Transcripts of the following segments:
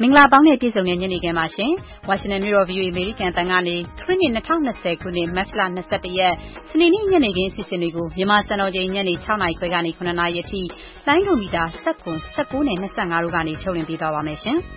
မင်္ဂလာပေါင်းနဲ့ပြည့်စုံတဲ့ညနေခင်းပါရှင်။ဝါရှင်တန်မြို့တော် VOA အမေရိကန်တန်ကနေခရစ်နှစ်2020ခုနှစ်မတ်လ21ရက်စနေနေ့ညနေခင်းအစီအစဉ်တွေကိုမြန်မာစံတော်ချိန်ညနေ6:00နာရီခွဲကနေ9:00နာရီအထိလိုင်းဒိုမီတာ19နဲ့25တို့ကနေထုတ်လွှင့်ပေးသွားပါမယ်ရှင်။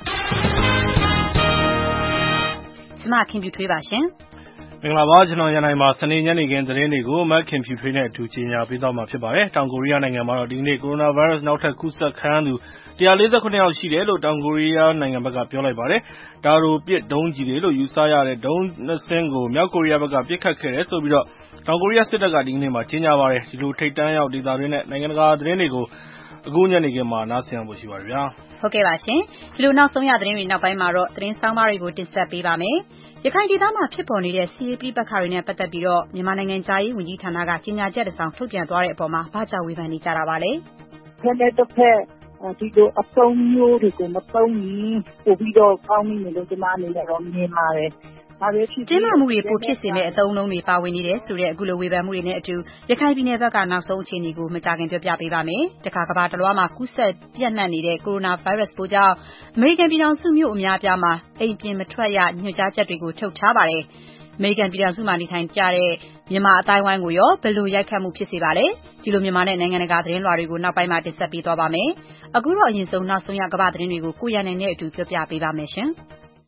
ကျွန်မခင်ဖြူထွေးပါရှင်။မင်္ဂလာပါကျွန်တော်ရန်နိုင်ပါစနေညနေခင်းသတင်းတွေကိုမက်ခင်ဖြူထွေးနဲ့အတူကြီးညာပေးသွားမှာဖြစ်ပါတယ်။တောင်ကိုရီးယားနိုင်ငံမှာတော့ဒီကနေ့ကိုရိုနာဗိုင်းရပ်စ်နောက်ထပ်ကူးစက်ခံရသူ149ယောက်ရှိတယ်လို့တောင်ကိုရီးယားနိုင်ငံဘက်ကပြောလိုက်ပါတယ်။တာရိုပစ်ဒုံးကျည်တွေလို့ယူဆရတဲ့ဒုံးနှစ်စင်းကိုမြောက်ကိုရီးယားဘက်ကပစ်ခတ်ခဲ့တယ်ဆိုပြီးတော့တောင်ကိုရီးယားစစ်တပ်ကဒီကနေ့မှာကြေညာပါတယ်။ဒီလိုထိပ်တန်းရောက်ဒေသတွင်းနဲ့နိုင်ငံတကာသတင်းတွေကိုအခုညနေခင်းမှာနားဆင်ရဖို့ရှိပါတယ်ဗျာ။ဟုတ်ကဲ့ပါရှင်။ဒီလိုနောက်ဆုံးရသတင်းတွေနောက်ပိုင်းမှာတော့သတင်းဆောင်မတွေကိုတင်ဆက်ပေးပါမယ်။ရခိုင်ဒေသမှာဖြစ်ပေါ်နေတဲ့စီးရေးပြပခါတွေနဲ့ပတ်သက်ပြီးတော့မြန်မာနိုင်ငံသားရေးဝန်ကြီးဌာနကကြေညာချက်တစ်စောင်ထုတ်ပြန်သွားတဲ့အပေါ်မှာဘာကြောင့်ဝေဖန်နေကြတာပါလဲ။ဖက်နဲ့တစ်ဖက်ဒီလိုအသုံးမျိုးတွေကိုမသုံးရင်ပို့ပြီးတော့ကောင်းနေလို့ကျွန်မအနေနဲ့တော့မြင်ပါတယ်။တင်းမာမှုတွေပိုဖြစ်စေမယ့်အသုံးအနှုန်းတွေပါဝင်နေတယ်ဆိုတဲ့အခုလိုဝေဖန်မှုတွေနဲ့အတူရခိုင်ပြည်နယ်ဘက်ကနောက်ဆုံးအခြေအနေကိုမကြာခင်ပြောပြပေးပါမယ်။တခါကမ္ဘာတလွှားမှာကူးစက်ပြန့်နှံ့နေတဲ့ကိုရိုနာဗိုင်းရပ်စ်ပိုးကြောင့်အမေရိကန်ပြည်ထောင်စုမြို့အများအပြားမှာအိမ်ပြင်မထွက်ရညွှန်ကြားချက်တွေကိုထုတ်ထားပါတယ်။အမေရိကန်ပြည်ထောင်စုမှာနေထိုင်ကြတဲ့မြန်မာအတိုင်းဝိုင်းကိုရောဘယ်လိုရိုက်ခတ်မှုဖြစ်စေပါလဲ။ဒီလိုမြန်မာနဲ့နိုင်ငံတကာသတင်းလွှာတွေကိုနောက်ပိုင်းမှာတင်ဆက်ပေးသွားပါမယ်။အခုတော့အရင်ဆုံးနောက်ဆုံးရကမ္ဘာသတင်းတွေကိုကိုရန်နိုင်နဲ့အတူပြောပြပေးပါမယ်ရှင်။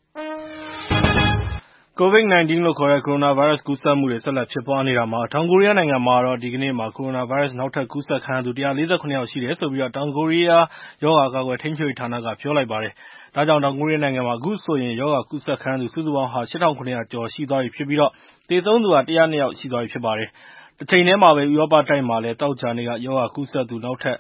COVID-19 လို့ခေါ်တဲ့ကိုရိုနာဗိုင်းရပ်စ်ကူးစက်မှုတွေဆက်လက်ဖြစ်ပွားနေတာမှာတောင်ကိုရီးယားနိုင်ငံမှာတော့ဒီကနေ့မှာကိုရိုနာဗိုင်းရပ်စ်နောက်ထပ်ကူးစက်ခံရသူ149ယောက်ရှိတယ်ဆိုပြီးတော့တောင်ကိုရီးယားရောဂါကာကွယ်ထိန်းချုပ်ရေးဌာနကပြောလိုက်ပါတယ်။ဒါကြောင့်တောင်ကိုရီးယားနိုင်ငံမှာအခုဆိုရင်ရောဂါကူးစက်ခံရသူစုစုပေါင်းဟာ8900ကျော်ရှိသွားပြီဖြစ်ပြီးတော့သေဆုံးသူက102ယောက်ရှိသွားပြီဖြစ်ပါတယ်။တစ်ချိန်တည်းမှာပဲဥရောပတိုက်မှာလည်းတောက်ကြနေ့ကရောဂါကူးစက်သူနောက်ထပ်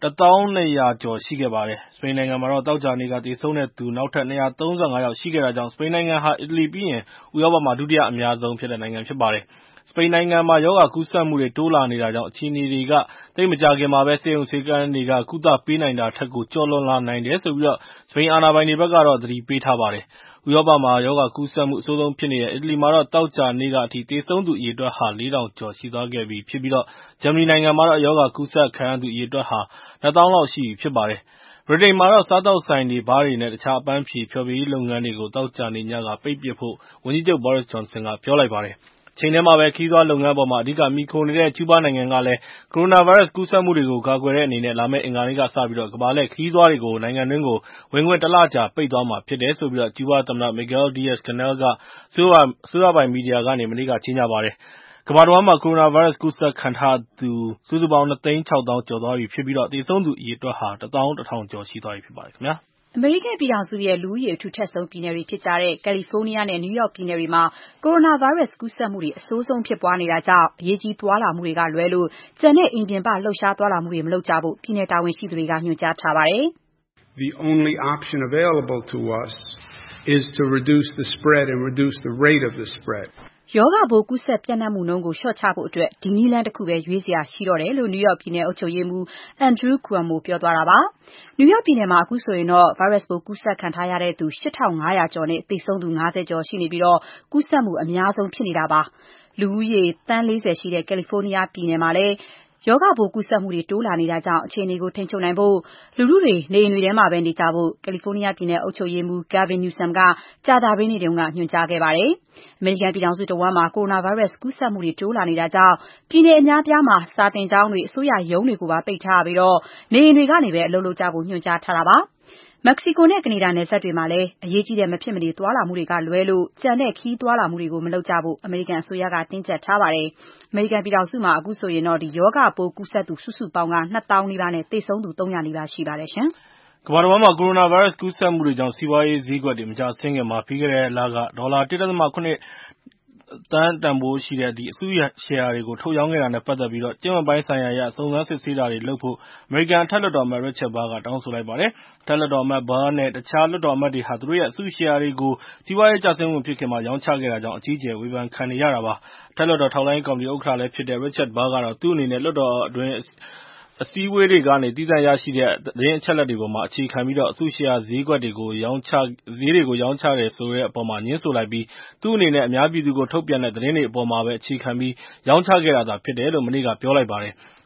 1200ကျော်ရှိခဲ့ပါတယ်။စပိန်နိုင်ငံမှာတော့တောက်ကြနေ့ကသေဆုံးတဲ့သူနောက်ထပ်235ယောက်ရှိခဲ့တာကြောင့်စပိန်နိုင်ငံဟာအီတလီပြီးရင်ဥရောပမှာဒုတိယအများဆုံးဖြစ်တဲ့နိုင်ငံဖြစ်ပါတယ်။စပိန်နိုင်ငံမှာရောဂါကူးစက်မှုတွေတိုးလာနေတာကြောင့်အခြေအနေတွေကသိပ်မကြာခင်မှာပဲဆေးရုံဆေးကမ်းတွေကကုသပေးနိုင်တာထက်ကိုကျော်လွန်လာနိုင်တယ်ဆိုပြီးတော့စပိန်အာဏာပိုင်တွေဘက်ကတော့သတိပေးထားပါတယ်။ဥရောပမှာရောဂါကူးစက်မှုအဆိုးဆုံးဖြစ်နေတဲ့အီတလီမှာတော့တောက်ကြနေ့ကအထိသေဆုံးသူအရေအတွက်ဟာ4000ကျော်ရှိသွားခဲ့ပြီဖြစ်ပြီးတော့ဂျာမနီနိုင်ငံမှာတော့ရောဂါကူးစက်ခံရသူအရေအတွက်ဟာ2000လောက်ရှိပြီဖြစ်ပါတယ်။ဗြိတိန်မှာတော့စားသောက်ဆိုင်တွေဘားတွေနဲ့တခြားအပန်းဖြေဖျော်ဖြေရေးလုပ်ငန်းတွေကိုတောက်ကြနေ့ညကပိတ်ပစ်ဖို့ဝန်ကြီးချုပ် Boris Johnson ကပြောလိုက်ပါတယ်။အချိန်တည်းမှာပဲခရီးသွားလုပ်ငန်းအပေါ်မှာအဓိကမှီခိုနေတဲ့ကျူးဘားနိုင်ငံကလည်းကိုရိုနာဗိုင်းရပ်စ်ကူးစက်မှုတွေကိုကာကွယ်တဲ့အနေနဲ့လာမယ့်အင်္ဂါနေ့ကစပြီးတော့ကမ္ဘာလှည့်ခရီးသွားတွေကိုနိုင်ငံတွင်းကိုဝင်ခွင့်1လကြာပိတ်သွားမှာဖြစ်တယ်ဆိုပြီးတော့ကျူးဘားသမ္မတ Miguel Diaz-Canel ကအစိုးရပိုင်မီဒီယာကနေမနေ့ကကြေညာပါတယ်။ကမ္ဘာတဝန်းမှာကိုရိုနာဗိုင်းရပ်စ်ကူးစက်ခံထားသူစုစုပေါင်း260,000ကျော်သွားပြီဖြစ်ပြီးတော့သေဆုံးသူအရေအတွက်ဟာ11,000ကျော်ရှိသွားပြီဖြစ်ပါတယ်ခင်ဗျာ။အမေရိကန်ပြည်ထောင်စုရဲ့လူဦးရေအထူထပ်ဆုံးပြည်နယ်တွေဖြစ်ကြတဲ့ကယ်လီဖိုးနီးယားနဲ့နယူးယောက်ပြည်နယ်တွေမှာကိုရိုနာဗိုင်းရပ်စ်ကူးစက်မှုတွေအဆိုးဆုံးဖြစ်ပွားနေတာကြောင့်အရေးကြီးသွားလာမှုတွေကလွဲလို့ကျန်တဲ့အိမ်ပြင်ပလှုပ်ရှားသွားလာမှုတွေမလုပ်ကြဖို့ပြည်နယ်တာဝန်ရှိသူတွေကညွှန်ကြားထားပါတယ်။ The only option available to us is to reduce the spread and reduce the rate of the spread. ရောဂါပိုးကူးစက်ပြန့်နှံ့မှုနှုန်းကိုလျှော့ချဖို့အတွက်ဒီနည်းလမ်းတစ်ခုပဲရွေးစရာရှိတော့တယ်လို့နယူးယောက်ပြည်နယ်အုပ်ချုပ်ရေးမှူး Andrew Cuomo ပြောသွားတာပါ။နယူးယောက်ပြည်နယ်မှာအခုဆိုရင်တော့ဗိုင်းရပ်စ်ပိုးကူးစက်ခံထားရတဲ့သူ8500ကျော်နဲ့သေဆုံးသူ90ကျော်ရှိနေပြီးတော့ကူးစက်မှုအများဆုံးဖြစ်နေတာပါ။လူဦးရေသန်း40ရှိတဲ့ကယ်လီဖိုးနီးယားပြည်နယ်မှာလည်းရောဂါပိုးကူးစက်မှုတွေတိုးလာနေတာကြောင့်အခြေအနေကိုထိန်းချုပ်နိုင်ဖို့လူထုတွေနေအိမ်တွေထဲမှာပဲနေကြဖို့ကယ်လီဖိုးနီးယားပြည်နယ်အုပ်ချုပ်ရေးမှူး Gavin Newsom ကကြာသပတေးနေ့တုန်းကညွှန်ကြားခဲ့ပါတယ်။အမေရိကန်ပြည်ထောင်စုတဝန်းမှာကိုရိုနာဗိုင်းရပ်စ်ကူးစက်မှုတွေတိုးလာနေတာကြောင့်ပြည်နယ်အများပြားမှာစာသင်ကျောင်းတွေအစိုးရရုံးတွေကိုပါပိတ်ထားရပြီးတော့နေအိမ်တွေကနေပဲအလုပ်လုပ်ကြဖို့ညွှန်ကြားထားတာပါ။မက္ကဆီကိုနဲ့ကနေဒါနယ်စပ်တွေမှာလည်းအရေးကြီးတဲ့မဖြစ်မနေသွားလာမှုတွေကလွဲလို့ကျန်တဲ့ခရီးသွားလာမှုတွေကိုမလုပ်ကြဖို့အမေရိကန်အစိုးရကတင်းကျပ်ထားပါတယ်။အမေရိကန်ပြည်ထောင်စုမှာအခုဆိုရင်တော့ဒီရောဂါပိုးကူးစက်သူစုစုပေါင်းက2000နီးပါးနဲ့သေဆုံးသူ300နီးပါးရှိပါတယ်ရှင်။ကမ္ဘာတစ်ဝန်းမှာကိုရိုနာဗိုင်းရပ်စ်ကူးစက်မှုတွေကြောင့်စီးပွားရေးဈေးကွက်တွေမကျဆင်းခင်မှာပြီးခဲ့တဲ့လကဒေါ်လာ 1.7 သန်းတန်ဖိုးရှိတဲ့အစုရှယ်ယာတွေကိုထုတ်ရောင်းခဲ့တာနဲ့ပတ်သက်ပြီးကျင့်ဝတ်ပိုင်းဆိုင်ရာအရစုံစမ်းစစ်ဆေးတာတွေလုပ်ဖို့အမေရိကန်အထက်လွှတ်တော်အမတ် Richard Burr ကတောင်းဆိုလိုက်ပါတယ်။အထက်လွှတ်တော်အမတ် Burr နဲ့တခြားလွှတ်တော်အမတ်တွေဟာသူတို့ရဲ့အစုရှယ်ယာတွေကိုစီးပွားရေးကျဆင်းမှုမဖြစ်ခင်မှာရောင်းချခဲ့တာကြောင့်အကြီးအကျယ်ဝေဖန်ခံနေရတာပါ။အထက်လွှတ်တော်ထောက်လှမ်းရေးကော်မတီဥက္ကဋ္ဌလည်းဖြစ်တဲ့ Richard Burr ကတော့သူ့အနေနဲ့လွှတ်တော်အတွင်းအစည်းအဝေးတွေကနေသီးသန့်ရရှိတဲ့သတင်းအချက်အလက်တွေပေါ်မှာအခြေခံပြီးအစုရှယ်ယာဈေးတွေကိုရောင်းချတယ်ဆိုတဲ့အပေါ်မှာငြင်းဆိုလိုက်ပြီးသူ့အနေနဲ့အများပြည်သူကိုထုတ်ပြန်တဲ့သတင်းတွေအပေါ်မှာပဲအခြေခံပြီးရောင်းချခဲ့တာသာဖြစ်တယ်လို့မနေ့ကပြောလိုက်ပါတယ်။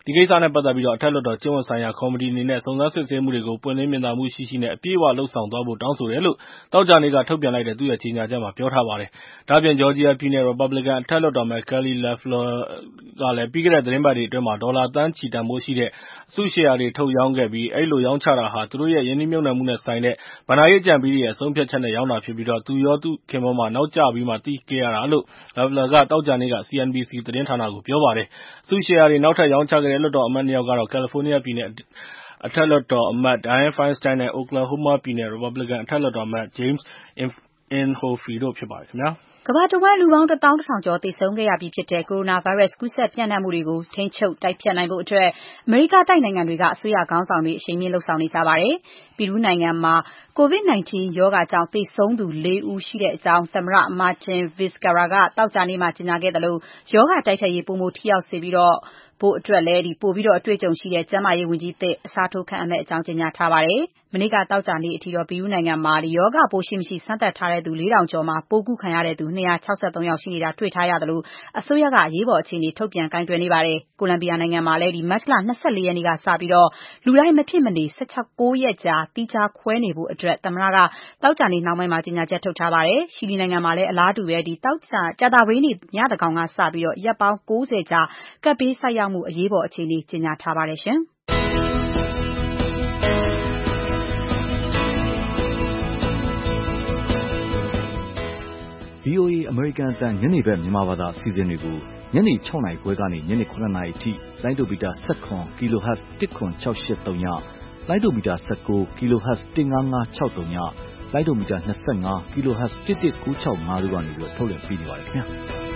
ဒီကိစ္စနဲ့ပတ်သက်ပြီးအထက်လွှတ်တော်ကျင့်ဝတ်ဆိုင်ရာကော်မတီအနေနဲ့စုံစမ်းစစ်ဆေးမှုတွေကိုပွင့်လင်းမြင်သာမှုရှိနဲ့အပြည့်အဝလှုပ်ဆောင်သွားဖို့တောင်းဆိုတယ်လို့သောကြာနေ့ကထုတ်ပြန်လိုက်တဲ့သူ့ရဲ့ကြေညာချက်မှာပြောထားပါတယ်။ဒါ့အပြင်ဂျော်ဂျီယာပြည်နယ် Republican အထက်လွှတ်တော်အမတ် Kelly Loeffler ကလည်းပြီးခဲ့တဲ့သတင်းပတ်တွေအတွင်းဒေါ်လာသန်းချီတန်ဖိုးရှိတဲ့အစုရှယ်ယာတွေထုတ်ရောင်းခဲ့ပြီးအဲဒီလိုရောင်းချတာဟာသူတို့ရဲ့ယင်းနှိမ့်မြုပ်နှံမှုနဲ့ဆိုင်တဲ့ဘဏ္ဍာရေးအကြံပေးတွေရဲ့အဆုံးဖြတ်ချက်နဲ့ရောင်းတာဖြစ်ပြီးသူရောသူ့ခင်ပွန်းမှာနောက်ကျပြီးမှသိခဲ့ရတာလို့ Loeffler ကသောကြာနေ့က CNBC သတင်းဌာနကိုပြောပါတယ်။အစုရှယ်ယာတွေနောက်ထပ်ရောင်းချခဲ့တဲ့လွှတ်တော်အမတ် 2 ယောက်ကတော့ ကယ်လီဖိုးနီးယားပြည်နယ်အထက်လွှတ်တော်အမတ် Dianne Feinstein နဲ့ Oklahoma ပြည်နယ် Republican အထက်လွှတ်တော်အမတ် James Inhofe တို့ဖြစ်ပါတယ်ခင်ဗျာ။ကမ္ဘာတဝန်းလူပေါင်း 1,100 ကျော်သေဆုံးခဲ့ရပြီးဖြစ်တဲ့ကိုရိုနာဗိုင်းရပ်စ်ကူးစက်ပျံ့နှံ့မှုတွေကိုထိန်းချုပ်တိုက်ဖျက်နိုင်ဖို့အတွက်အမေရိကတိုက်နိုင်ငံတွေကအစိုးရခေါင်းဆောင်တွေအရှိန်မြင့်လုပ်ဆောင်နေကြပါတယ်။ပီရူးနိုင်ငံမှာ COVID-19 ရောဂါကြောင့်သေဆုံးသူ 4 ဦးရှိတဲ့အကြောင်းသမ္မတ Martin Vizcarra ကသောကြာနေ့မှာကြေညာခဲ့သလိုရောဂါတိုက်ဖျက်ရေးပိုမိုထိရောက်စေဖို့အတွက်လည်းပိုပြီးအတွေ့အကြုံရှိတဲ့ကျန်းမာရေးဝန်ကြီးသစ်အစားထိုးခန့်အပ်မယ့်အကြောင်းကြေညာထားပါတယ်။မနေ့ကသောကြာနေ့အထိပီရူးနိုင်ငံမှာရောဂါပိုးရှိမရှိစမ်းသပ်ထားတဲ့သူ 4,000 ကျော်မှာပိုးကူးခံရတဲ့သူ 263 ယောက်ရှိနေတာတွေ့ထားရသလိုအစိုးရကအရေးပေါ်အခြေအနေထုတ်ပြန်ကိုင်တွယ်နေပါတယ်။ကိုလံဘီယာနိုင်ငံမှာလည်းမတ်လ 24 ရက်နေ့ကစပြီးလူတိုင်းမဖြစ်မနေ 9 ရက်ကြာသီးခြားခွဲနေဖို့အတွက်သမ္မတကသောကြာနေ့နှောင်းပိုင်းမှာကြေညာချက်ထုတ်ထားပါတယ်။ရှီလီနိုင်ငံမှာလည်းအလားတူပဲကြာသပတေးနေ့ညသန်းခေါင်ကစပြီးရက်ပေါင်း 90 ကြာကပ်ဘေးဆိုက်ရောက်မှုအရေးပေါ်အခြေအနေကြေညာထားပါတယ်ရှင်။ VOA အမေရိကန်အသံညနေဘက်မြန်မာဘာသာအစီအစဉ်တွေကိုညနေ 6 နာရီခွဲကနေညနေ 9 နာရီအထိလိုင်းဒိုမီတာ 17 kHz 10683ညလိုင်းဒိုမီတာ 19 kHz 15563ညလိုင်းဒိုမီတာ 25 kHz 11965တို့ကနေထုတ်လွှင့်ပေးနေပါတယ်ခင်ဗျာ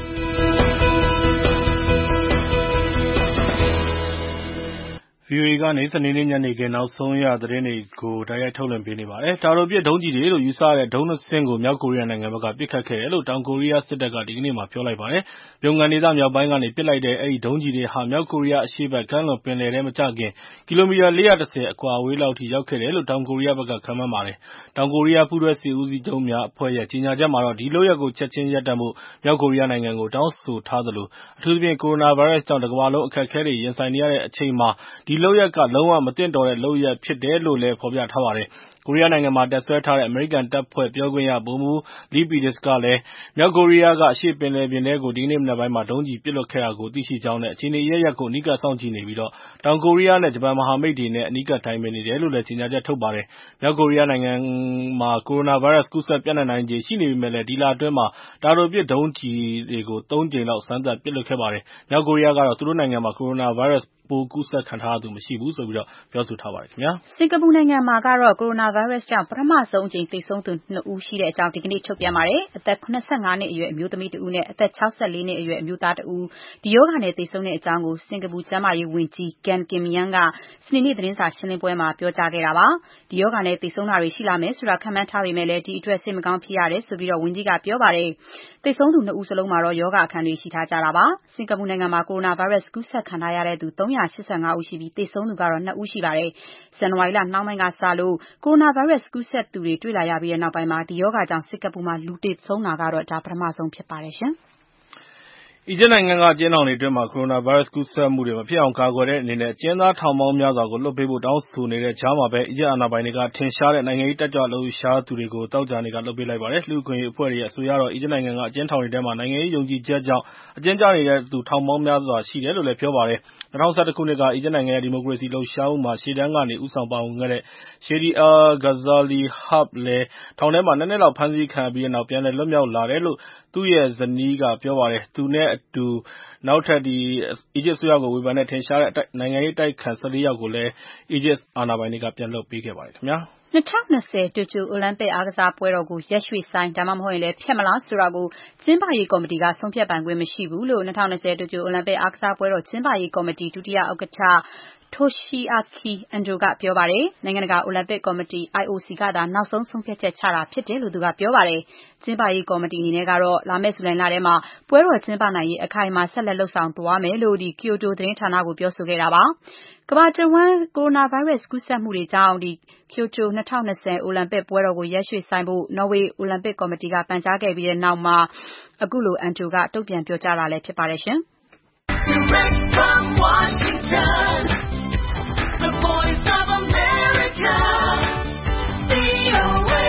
VOA ကနေစနေနေ့ညနေခင်းနောက်ဆုံးရသတင်းတွေကိုတိုက်ရိုက်ထုတ်လွှင့်ပေးနေပါတယ်။တာတိုပစ်ဒုံးကျည်တွေလို့ယူဆရတဲ့ဒုံးနှစ်စင်းကိုမြောက်ကိုရီးယားနိုင်ငံဘက်ကပစ်ခတ်ခဲ့တယ်လို့တောင်ကိုရီးယားစစ်တပ်ကဒီကနေ့မှပြောလိုက်ပါတယ်။ပြုံကန်ဒေသမြောက်ပိုင်းကနေပစ်လိုက်တဲ့အဲဒီဒုံးကျည်တွေဟာမြောက်ကိုရီးယားအရှေ့ဘက်ကမ်းလွန်ပင်လယ်ထဲမကျခင်ကီလိုမီတာ 410 အကွာအဝေးလောက်ထိရောက်ခဲ့တယ်လို့တောင်ကိုရီးယားဘက်ကခန့်မှန်းပါတယ်။တောင်ကိုရီးယားပူးတွဲစစ်ဦးစီးချုပ်များအဖွဲ့ရဲ့ကြေညာချက်မှာတော့ဒီလုပ်ရပ်ကိုချက်ချင်းရပ်တန့်ဖို့မြောက်ကိုရီးယားနိုင်ငံကိုတောင်းဆိုထားသလိုအထူးသဖြင့်ကိုရိုနာဗိုင်းရပ်စ်ကြောင့်တကမ္ဘာလုံးအခက်အခဲတွေရင်ဆိုင်နေရတဲ့အချိန်မှာဒီလုပ်ရပ်ကလုံးဝမသင့်တော်တဲ့လုပ်ရပ်ဖြစ်တယ်လို့လည်းဖော်ပြထားပါတယ်။ကိုရီးယားနိုင်ငံမှာတပ်စွဲထားတဲ့အမေရိကန်တပ်ဖွဲ့ပြောခွင့်ရဗိုလ်မှူး Lee Peters ကလည်းမြောက်ကိုရီးယားကအရှေ့ပင်လယ်ပြင်ထဲကိုဒီကနေ့မနက်ပိုင်းမှာဒုံးကျည်ပစ်လွှတ်ခဲ့တာကိုသိရှိကြောင်းနဲ့အခြေအနေအရပ်ရပ်ကိုအနီးကပ်စောင့်ကြည့်နေပြီးတောင်ကိုရီးယားနဲ့ဂျပန်မဟာမိတ်တွေနဲ့အနီးကပ်တိုင်ပင်နေတယ်လို့လည်းကြေညာချက်ထုတ်ပါတယ်။မြောက်ကိုရီးယားနိုင်ငံမှာကိုရိုနာဗိုင်းရပ်စ်ကူးစက်ပျံ့နှံ့နိုင်ခြေရှိနေပေမဲ့လည်းဒီလအတွင်းမှာတာတိုပစ်ဒုံးကျည်တွေကို 3 ကြိမ်လောက်စမ်းသပ်ပစ်လွှတ်ခဲ့ပါတယ်။မြောက်ကိုရီးယားကတော့သူတို့နိုင်ငံမှာကိုရိုနာဗိုင်းရပ်စ်ပိုးကူးစက်ခံထားရသူမရှိဘူးလို့ပြောဆိုထားပါတယ်ခင်ဗျာစင်ကာပူနိုင်ငံမှာကတော့ကိုရိုနာဗိုင်းရပ်စ်ကြောင့်ပထမဆုံးအကြိမ်သေဆုံးသူ2 ဦးရှိတဲ့အကြောင်းဒီကနေ့ထုတ်ပြန်ပါတယ်။အသက် 75 နှစ်အရွယ်အမျိုးသမီး1ဦးနဲ့အသက် 64 နှစ်အရွယ်အမျိုးသား1ဦးဒီရောဂါနဲ့သေဆုံးတဲ့အကြောင်းကိုစင်ကာပူကျန်းမာရေးဝန်ကြီး Gan Kim Yang ကစနေနေ့သတင်းစာရှင်းလင်းပွဲမှာပြောကြားခဲ့တာပါ။ဒီရောဂါနဲ့သေဆုံးတာတွေရှိလာမယ်ဆိုတာခန့်မှန်းထားပေမဲ့လည်းဒီအတွက်စိတ်မကောင်းဖြစ်ရတယ်လို့ဝန်ကြီးကပြောပါတယ်။သေဆုံးသူ2ဦးစလုံးမှာတော့ရောဂါအခံတွေရှိထားကြတာပါ။စင်ကာပူနိုင်ငံမှာကိုရိုနာဗိုင်းရပ်စ်ကူးစက်ခံထားရတဲ့သူ385ဦးရှိပြီးသေဆုံးသူကတော့2ဦးရှိပါတယ်။ဇန်နဝါရီလနှောင်းပိုင်းကစလို့ကိုရိုနာဗိုင်းရပ်စ်ကူးစက်သူတွေတွေ့လာရပြီးတဲ့နောက်ပိုင်းဒီရောဂါကြောင့်စင်ကာပူမှာလူသေဆုံးတာကတော့ဒါပထမဆုံးဖြစ်ပါတယ်ရှင်။အီဂျစ်နိုင်ငံကအကျဉ်းထောင်တွေအတွင်းကိုရိုနာဗိုင်းရပ်စ်ကူးစက်မှုတွေမဖြစ်အောင်ကာကွယ်တဲ့အနေနဲ့အကျဉ်းသားထောင်ပေါင်းများစွာကိုလွှတ်ပေးဖို့တောင်းဆိုနေတဲ့ကြားမှာပဲအီဂျစ်အာဏာပိုင်တွေကထင်ရှားတဲ့နိုင်ငံရေးတက်ကြွလှုပ်ရှားသူတွေကိုသောကြာနေ့ကလွှတ်ပေးလိုက်ပါတယ်။လူ့အခွင့်အရေးအဖွဲ့တွေရဲ့အဆိုအရတော့အီဂျစ်နိုင်ငံကအကျဉ်းထောင်တွေထဲမှာနိုင်ငံရေးယုံကြည်ချက်ကြောင့်အကျဉ်းကျနေတဲ့သူထောင်ပေါင်းများစွာရှိတယ်လို့လည်းပြောပါတယ်။2011 ခုနှစ်ကအီဂျစ်နိုင်ငံရဲ့ဒီမိုကရေစီလှုပ်ရှားမှုမှာရှေ့တန်းကနေဦးဆောင်ပါဝင်ခဲ့တဲ့ Shadi al-Ghazali Hab လည်းထောင်ထဲမှာ2 နှစ်လောက်ဖမ်းဆီးခံရပြီးတဲ့နောက်ပြန်လည်လွတ်မြောက်လာတယ်လို့သူ့ရဲ့ဇနီးကပြောပါတယ်။သူနဲ့အတူနောက်ထပ်အီဂျစ်အစိုးရကိုဝေဖန်တဲ့ထင်ရှားတဲ့နိုင်ငံရေးအတိုက်အခံ 14 ယောက်ကိုလည်းအီဂျစ်အာဏာပိုင်တွေကပြန်လွှတ်ပေးခဲ့ပါတယ်ခင်ဗျာ။2020 တိုကျိုအိုလံပစ်အားကစားပွဲတော်ကိုရက်ရွှေ့ဆိုင်းဒါမှမဟုတ်ဖျက်မလားဆိုတာကိုကျင်းပရေးကော်မတီကဆုံးဖြတ်ပိုင်ခွင့်မရှိဘူးလို့2020 တိုကျိုအိုလံပစ်အားကစားပွဲတော်ကျင်းပရေးကော်မတီဒုတိယဥက္ကဋ္ဌToshiaki Ando ကပြောပါတယ်။နိုင်ငံတကာအိုလံပစ်ကော်မတီ IOC ကသာနောက်ဆုံးဆုံးဖြတ်ချက်ချတာဖြစ်တယ်လို့သူကပြောပါတယ်။ကျင်းပရေးကော်မတီအနေနဲ့ကတော့လာမယ့်ဇူလိုင်လထဲမှာပွဲတော်ကျင်းပနိုင်ရေးအခိုင်အမာဆက်လက်လုပ်ဆောင်သွားမယ်လို့Kyodo သတင်းဌာနကိုပြောဆိုခဲ့တာပါ။ကမ္ဘာတဝန်းကိုရိုနာဗိုင်းရပ်စ်ကူးစက်မှုတွေကြောင့်Kyoto 2020 အိုလံပစ်ပွဲတော်ကိုရက်ရွှေ့ဆိုင်းဖို့နော်ဝေအိုလံပစ်ကော်မတီကပန်ကြားခဲ့ပြီးတဲ့နောက်မှာအခုလို Ando ကတုံ့ပြန်ပြောကြားတာလည်းဖြစ်ပါတယ်ရှင်။ Direct from Washington, the voice of America, VOA.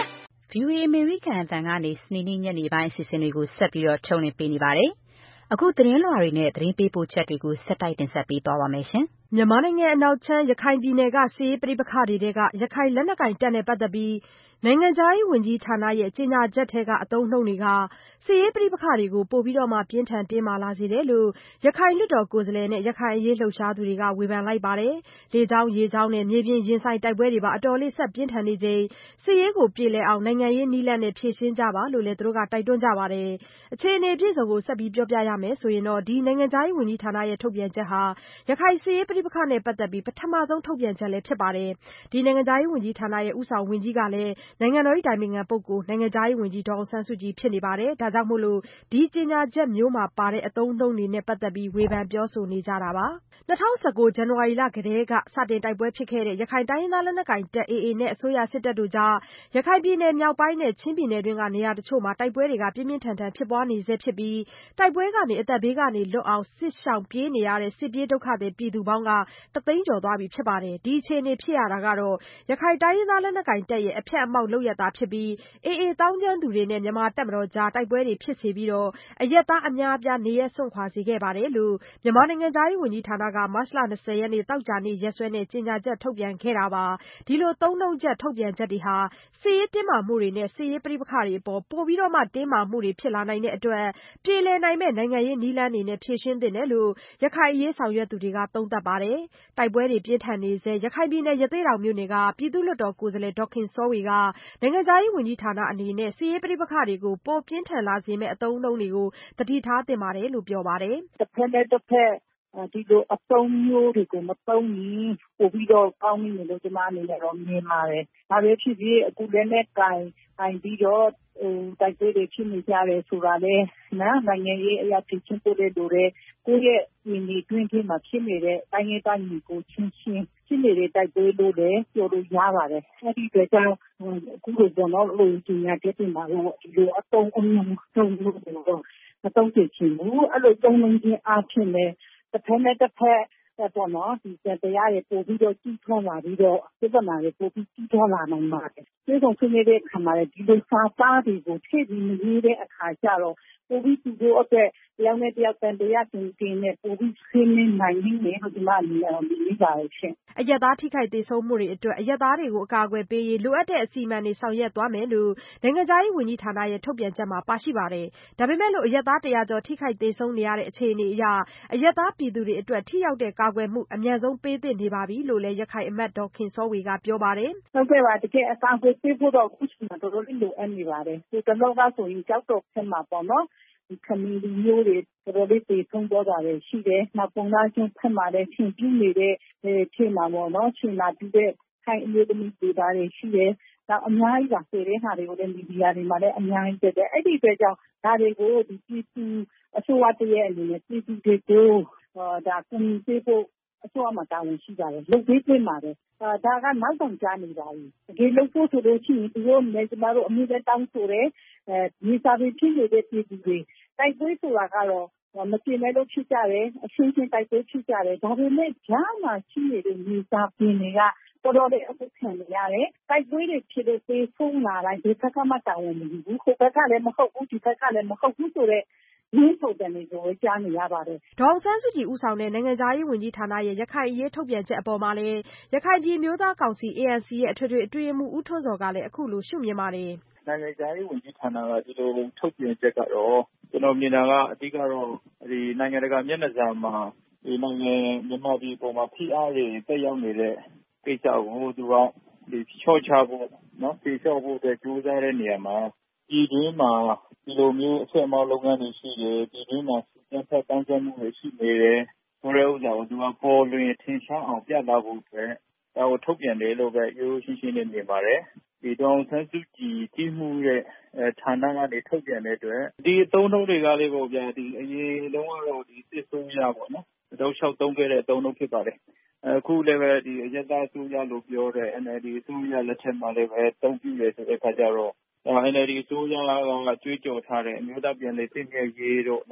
VOA American အသံကနေစနေနေ့ညနေပိုင်းအစီအစဉ်တွေကိုဆက်ပြီးတော့ထုတ်လွှင့်ပေးနေပါတယ်။အခုသတင်းလွှာတွေနဲ့သတင်းပေးပို့ချက်တွေကိုဆက်တိုက်တင်ဆက်ပေးသွားပါမယ်ရှင်။မြန်မာနိုင်ငံအနောက်ခြမ်းရခိုင်ပြည်နယ်ကစစ်ရေးပဋိပက္ခတွေထဲကရခိုင်လက်နက်ကိုင်တပ်နဲ့ပတ်သက်ပြီးနိုင်ငံခြားရေးဝန်ကြီးဌာနရဲ့ကြေညာချက်ထဲကအသုံးအနှုန်းတွေကစစ်ရေးပဋိပက္ခတွေကိုပိုပြီးတော့မှပြင်းထန်တင်းမာလာစေတယ်လို့ရခိုင်လွှတ်တော်ကိုယ်စားလှယ်နဲ့ရခိုင်အရေးလှုပ်ရှားသူတွေကဝေဖန်လိုက်ပါတယ်။လေကြောင်းရေကြောင်းနဲ့မြေပြင်ရင်ဆိုင်တိုက်ပွဲတွေပါအတော်လေးဆက်ပြင်းထန်နေချိန်စစ်ရေးကိုပြေလည်အောင်နိုင်ငံရေးနည်းလမ်းနဲ့ဖြေရှင်းကြပါလို့လည်းသူတို့ကတိုက်တွန်းကြပါတယ်။အခြေအနေအပြည့်စုံကိုဆက်ပြီးပြောပြရမယ်ဆိုရင်တော့ဒီနိုင်ငံခြားရေးဝန်ကြီးဌာနရဲ့ထုတ်ပြန်ချက်ဟာရခိုင်စစ်ရေးပဋိပက္ခနဲ့ပတ်သက်ပြီးပထမဆုံးထုတ်ပြန်ချက်လည်းဖြစ်ပါတယ်။ဒီနိုင်ငံခြားရေးဝန်ကြီးဌာနရဲ့ဦးဆောင်ဝန်ကြီးကလည်းနိုင်ငံတော်၏တိုင်ပင်ခံပုဂ္ဂိုလ်နိုင်ငံခြားရေးဝန်ကြီးဒေါ်အောင်ဆန်းစုကြည်ဖြစ်နေပါတယ်။ဒါကြောင့်မို့လို့ဒီကြေညာချက်မျိုးမှာပါတဲ့အသုံးအနှုန်းတွေနဲ့ပတ်သက်ပြီးဝေဖန်ပြောဆိုနေကြတာပါ။2019ဇန်နဝါရီလကတည်းကစတင်တိုက်ပွဲဖြစ်ခဲ့တဲ့ရခိုင်တိုင်းရင်းသားလက်နက်ကိုင်တပ် AA နဲ့အစိုးရစစ်တပ်တို့ကြားရခိုင်ပြည်နယ်မြောက်ပိုင်းနဲ့ချင်းပြည်နယ်တွင်းကနေရာတချို့မှာတိုက်ပွဲတွေကပြင်းပြင်းထန်ထန်ဖြစ်ပွားနေဆဲဖြစ်ပြီးတိုက်ပွဲကနေအသက်ဘေးကနေလွတ်အောင်စစ်ရှောင်ပြေးနေရတဲ့စစ်ပြေးဒုက္ခသည်ပြည်သူပေါင်းက1သိန်းကျော်သွားပြီဖြစ်ပါတယ်။ဒီအခြေအနေဖြစ်ရတာကတော့ရခိုင်တိုင်းရင်းသားလက်နက်ကိုင်တပ်ရဲ့အဖျက်အမှောက်လုပ်ရတာဖြစ်ပြီး AA သောင်းကျန်းသူတွေနဲ့မြန်မာတပ်မတော်ကြားတိုက်ပွဲတွေဖြစ်စေပြီးတော့အရပ်သားအများအပြားနေရပ်စွန့်ခွာစေခဲ့ပါတယ်လို့မြန်မာနိုင်ငံခြားရေးဝန်ကြီးဌာနကမတ်လ20ရက်နေ့တောက်ကြနေ့ရက်စွဲနဲ့ကြေညာချက်ထုတ်ပြန်ခဲ့တာပါ။ဒီလိုသုံးနှုန်းချက်ထုတ်ပြန်ချက်တွေဟာစစ်ရေးတင်းမာမှုတွေနဲ့စစ်ရေးပဋိပက္ခတွေအပေါ်ပိုပြီးတော့မှတင်းမာမှုတွေဖြစ်လာနိုင်တဲ့အတွက်ပြေလည်နိုင်မဲ့နိုင်ငံရေးနည်းလမ်းတွေနဲ့ဖြေရှင်းသင့်တယ်လို့ရခိုင်အရေးဆောင်ရွက်သူတွေကသုံးသပ်ပါတယ်။တိုက်ပွဲတွေပြင်းထန်နေဆဲရခိုင်ပြည်နယ်ရသေ့တောင်မြို့နယ်ကပြည်သူ့လွှတ်တော်ကိုယ်စားလှယ်ဒေါ်ခင်စောဝေကနိုင်ငံခြားရေးဝန်ကြီးဌာနအနေနဲ့စစ်ရေးပဋိပက္ခတွေကိုပိုပြင်းထန်လာစေမဲ့အသုံးအနှုန်းတွေကိုသတိထားသင့်ပါတယ်လို့ပြောပါတယ်။တစ်ဖက်နဲ့တစ်ဖက်ဒီလိုအသုံးမျိုးတွေကိုမသုံးရင်ပိုပြီးတော့ကောင်းနေတယ်လို့ကျွန်မအနေနဲ့တော့မြင်ပါတယ်။ဒါပဲဖြစ်ဖြစ်အခုလည်းနဲ့ကင်ပြီးတော့တိုက်ပွဲတွေဖြစ်နေကြတယ်ဆိုတာလေနော်နိုင်ငံရေးအရာဖြစ်ချင်းပို့တဲ့လိုတဲ့ကိုယ့်ရဲ့ဒီနေတွင်းထဲမှာဖြစ်နေတဲ့တိုင်းရေးတိုင်းကိုချင်းဖြစ်နေတဲ့တိုက်ပွဲလို့လည်းပြောလို့ရပါတယ်။အဲဒီအတွက်ကြောင့်အခုလိုပေါ့နော်လူကြီးများတဲ့တင်ပါလို့ဒီလိုအသုံးအမျိုးသုံးလို့တော့မသုံးချင်ဘူးအဲ့လိုသုံးလုံးချင်းအဖြစ်နဲ့တစ်ဖက်နဲ့တစ်ဖက်ပေါ့နော်ဒီတရားရဲ့ပို့ပြီးတော့ကြီးထွားလာပြီးတော့ပြဿနာတွေပို့ပြီးကြီးထွားလာနိုင်ပါတယ်။ဒီလိုဖြစ်နေတဲ့အခါမှာဒီလိုစာသားတွေကိုထည့်ပြီးမရေးတဲ့အခါကျတော့ပို့ပြီးသူတို့အတွက်တယောက်နဲ့တယောက်တန်တရားတင်နဲ့ပို့ပြီးဆင်းနေနိုင်နေတယ်လို့ဒီမှာမြင်ပါရဲ့ရှင်။အရက်သားထိခိုက်ဒေဆုံးမှုတွေအတွက်အရက်သားတွေကိုအကာအကွယ်ပေးရေးလိုအပ်တဲ့အစီအမံတွေဆောင်ရွက်သွားမယ်လို့နိုင်ငံခြားရေးဝန်ကြီးဌာနရဲ့ထုတ်ပြန်ချက်မှာပါရှိပါတယ်။ဒါပေမဲ့လို့အရက်သား100ကျော်ထိခိုက်ဒေဆုံးနေရတဲ့အခြေအနေအရအရက်သားပြည်သူတွေအတွက်ထိရောက်တဲ့ကာကွယ်မှုအမြန်ဆုံးပေးသင့်နေပါပြီလို့လည်းရခိုင်အမတ်ဒေါ်ခင်စောဝေကပြောပါတယ်။ဟုတ်ကဲ့ပါတကယ်အကာအကွယ်ပေးဖို့တော့အခုချိန်မှာတော်တော်လေးလိုအပ်နေပါတယ်။ဒီတလောကဆိုရင်ကြောက်တော့ဖြစ်မှာပေါ့နော်။ဒီခမီးမျိုးတွေတော်တော်လေးတည်ဆုံးသွားတာပဲရှိတယ်။နောက်ပုံသားချင်းဖက်မှာလည်းရှင်ပြနေတဲ့ချိန်မှာပေါ့နော်။ချိန်လာပြီးတဲ့ခိုင်အမျိုးသမီးတွေဒါတွေရှိတယ်။နောက်အများကြီးပါဆိုတဲ့ဟာတွေကိုလည်းမီဒီယာတွေမှာလည်းအများကြီးတက်တယ်။အဲ့ဒီအတွက်ကြောင့်ဒါတွေကိုဒီပြည်သူအစိုးရတရဲ့အနေနဲ့ပြည်သူတွေကိုဒါကွန်မြူနတီဖို့အစိုးရမှာတာဝန်ရှိပါတယ်။လုပ်ပေးသင့်ပါတယ်။ဒါကနောက်တောင်ကြားနေပါပြီ။တကယ်လုပ်ဖို့ဆိုလို့ရှိရင်သူတို့လည်းကျမတို့အမှုနဲ့တောင်းဆိုတယ်။ဒီစာပေဖြစ်နေတဲ့ပြည်သူတွေတိုက်ပွဲဆိုတာကတော့မတင်မဲ့လို့ဖြစ်ကြတယ်။အရှင်းရှင်းတိုက်ပွဲဖြစ်ကြတယ်။ဒါပေမဲ့ကြားမှာရှိနေတဲ့မြေစာပင်တွေကတော်တော်လေးအမှုခံနေရတယ်။တိုက်ပွဲတွေဖြစ်လို့ပေးဖုံးလာတိုင်းဒီဘက်ကမှတာဝန်မယူဘူး။ဟိုဘက်ကလည်းမဟုတ်ဘူးဒီဘက်ကလည်းမဟုတ်ဘူးဆိုတော့ရင်းထုတ်တယ်လို့ကြားနေရပါတယ်။ဒေါ်အောင်ဆန်းစုကြည်ဦးဆောင်တဲ့နိုင်ငံခြားရေးဝန်ကြီးဌာနရဲ့ရခိုင်အရေးထုတ်ပြန်ချက်အပေါ်မှာလည်းရခိုင်ပြည်မျိုးသားကောင်စီ ANC ရဲ့အထွေထွေအတွင်းရေးမှူးဦးထွန်းဇော်ကလည်းအခုလိုရှုမြင်ပါတယ်။နိုင်ငံခြားရေးဝန်ကြီးဌာနကဒီလိုထုတ်ပြန်ချက်ကတော့ကျွန်တော်မြင်တာကအဓိကတော့ဒီနိုင်ငံတကာမျက်နှာစာမှာဒီနိုင်ငံမြန်မာပြည်ပေါ်မှာဖိအားတွေတက်ရောက်နေတဲ့ကိစ္စကိုသူကဒီချော့ချဖို့နော်ဖြေလျှော့ဖို့အတွက်ကြိုးစားတဲ့နေရာမှာဒီတွင်းမှာဒီလိုမျိုးအဆက်အမောက်လုပ်ငန်းတွေရှိတယ်ဒီတွင်းမှာစစ်တပ်တန်းကျမှုတွေရှိနေတယ်ဆိုတဲ့ဥစ္စာကိုသူကပေါ်လွင်ထင်ရှားအောင်ပြသဖို့အတွက်ဒါကိုထုတ်ပြန်တယ်လို့ပဲရိုးရှင်းရှင်းနဲ့မြင်ပါတယ်ဒီဒေါ်အောင်ဆန်းစုကြည်ကြီးမှုရဲ့ဌာနကနေထုတ်ပြန်တဲ့အတွက်ဒီအသုံးအနှုန်းတွေကလေးပေါ့ဗျာဒီအရင်တုန်းကတော့ဒီစစ်ဆိုးရပေါ့နော်တောက်လျှောက်သုံးခဲ့တဲ့အသုံးအနှုန်းဖြစ်ပါတယ်အခုလည်းပဲဒီအရသာအစိုးရလို့ပြောတဲ့ NLD အစိုးရလက်ထက်မှာလည်းပဲတုံ့ပြန်ရဆိုတဲ့အခါကျတော့NLD အစိုးရကကြွေးကြော်ထားတဲ့အမျိုးသားပြည်နယ်သိမြဲရေးတို့နော်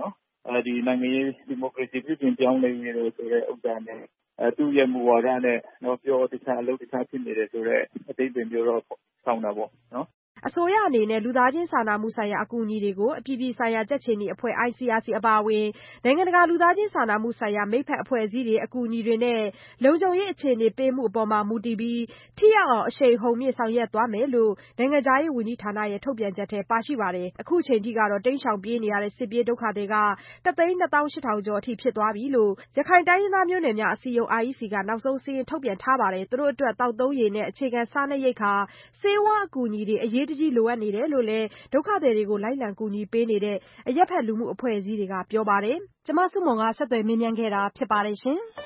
ဒီနိုင်ငံရေးဒီမိုကရေစီပြည်ပြင်ပြောင်းလဲရေးလို့ဆိုတဲ့ဥစ္စာနဲ့သူ့ရဲ့မူဝါဒနဲ့တော့ပြောတခြားအလုပ်တခြားဖြစ်နေတယ်ဆိုတော့အသိပင်မျိုးတော့ဆောင်တာပေါ့နော်အစိုးရအနေနဲ့လူသားချင်းစာနာမှုဆိုင်ရာအကူအညီတွေကိုအပြည်ပြည်ဆိုင်ရာကြက်ခြေနီအဖွဲ့ ICRC အပါအဝင်နိုင်ငံတကာလူသားချင်းစာနာမှုဆိုင်ရာမိတ်ဖက်အဖွဲ့အစည်းတွေအကူအညီတွေနဲ့လုံခြုံရေးအခြေအနေပေးမှုအပေါ်မှာမူတည်ပြီးထိရောက်အောင်အရှိန်အဟုန်မြင့်ဆောင်ရွက်သွားမယ်လို့နိုင်ငံခြားရေးဝန်ကြီးဌာနရဲ့ထုတ်ပြန်ချက်ထဲပါရှိပါတယ်။အခုချိန်ထိကတော့တိမ်းရှောင်ပြေးနေရတဲ့စစ်ပြေးဒုက္ခသည်က 1,280,000 ကျော်အထိဖြစ်သွားပြီလို့ရခိုင်တိုင်းရင်းသားမျိုးနွယ်များအစည်းအရုံး REC ကနောက်ဆုံးစာရင်းထုတ်ပြန်ထားပါတယ်။သူတို့အတွက်သောက်သုံးရေနဲ့အခြေခံစားနပ်ရိက္ခာဆေးဝါးအကူအညီတွေအရေးတကြီးလိုအပ်နေတယ်လို့လည်းဒုက္ခသည်တွေကိုလိုက်လံကူညီပေးနေတဲ့အရပ်ဖက်လူမှုအဖွဲ့အစည်းတွေကပြောပါတယ်။ကျမဆုမွန်ကဆက်သွယ်မေးမြန်းခဲ့တာဖြစ်ပါတယ်ရှင်။